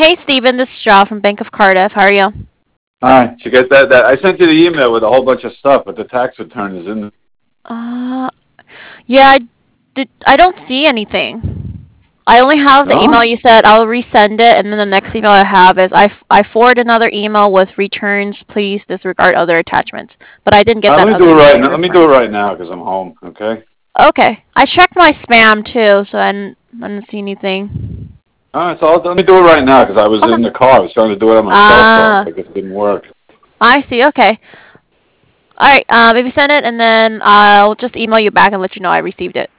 Hey, Steven, this is Shaw from Bank of Cardiff. How are you? Hi, did you get that? I sent you the email with a whole bunch of stuff, but the tax return is in. Uh, yeah, I don't see anything. I only have the email No? you said. I'll resend it, and then the next email I have is I forward another email with returns. Please disregard other attachments. But I didn't get that Let me other do it email right you're now. Let me referring do it to. right now because I'm home. Okay. Okay, I checked my spam too, so I didn't see anything. All right. So let me do it right now because I was Okay. in the car. I was trying to do it on my cell phone. Ah, I guess it didn't work. I see. Okay. All right. Maybe send it, and then I'll just email you back and let you know I received it.